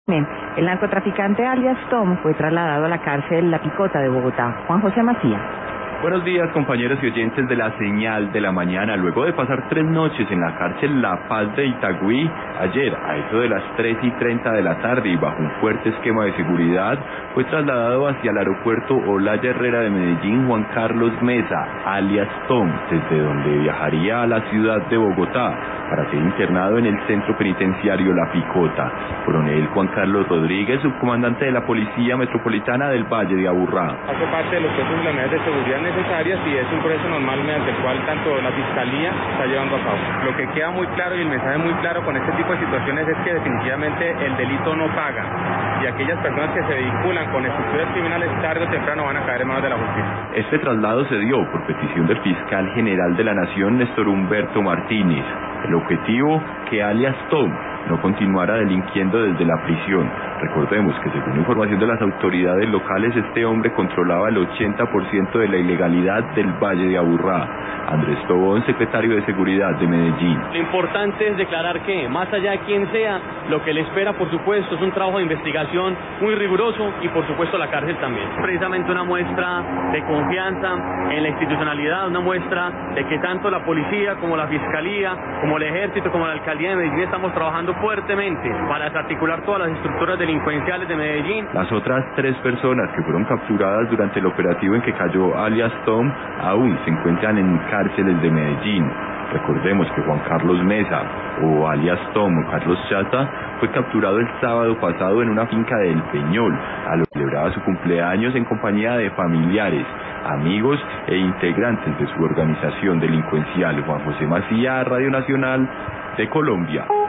El narcotraficante alias Tom fue trasladado a la cárcel La Picota de Bogotá. Juan José Macías. Buenos días, compañeros y oyentes de la Señal de la Mañana. Luego de pasar 3 noches en la cárcel La Paz de Itagüí, ayer, a eso de las 3:30 de la tarde y bajo un fuerte esquema de seguridad, fue trasladado hacia el aeropuerto Olaya Herrera de Medellín Juan Carlos Mesa, alias Tom, desde donde viajaría a la ciudad de Bogotá para ser internado en el centro penitenciario La Picota. Coronel Juan Carlos Rodríguez, subcomandante de la Policía Metropolitana del Valle de Aburrá. Hace parte de los procesos y las medidas de seguridad necesarias y es un proceso normal mediante el cual tanto la Fiscalía está llevando a cabo. Lo que queda muy claro y el mensaje muy claro con este tipo de situaciones es que definitivamente el delito no paga y aquellas personas que se vinculan con estructuras criminales tarde o temprano van a caer en manos de la justicia. Este traslado se dio por petición del fiscal general de la Nación, Néstor Humberto Martínez. El objetivo, que alias Tom no continuara delinquiendo desde la prisión. Recordemos que según información de las autoridades locales, este hombre controlaba el 80% de la ilegalidad del Valle de Aburrá. Andrés Tobón, secretario de Seguridad de Medellín. Lo importante es declarar que, más allá de quién sea, lo que le espera, por supuesto, es un trabajo de investigación muy riguroso y, por supuesto, la cárcel también. Precisamente una muestra de confianza en la institucionalidad, una muestra de que tanto la policía como la fiscalía, como el ejército, como la alcaldía de Medellín estamos trabajando fuertemente para desarticular todas las estructuras delincuenciales de Medellín. Las otras 3 personas que fueron capturadas durante el operativo en que cayó alias Tom aún se encuentran en cárceles de Medellín. Recordemos que Juan Carlos Mesa, o alias Tom o Carlos Chata, fue capturado el sábado pasado en una finca del Peñol, a lo que celebraba su cumpleaños en compañía de familiares, amigos e integrantes de su organización delincuencial. Juan José Macías, Radio Nacional de Colombia.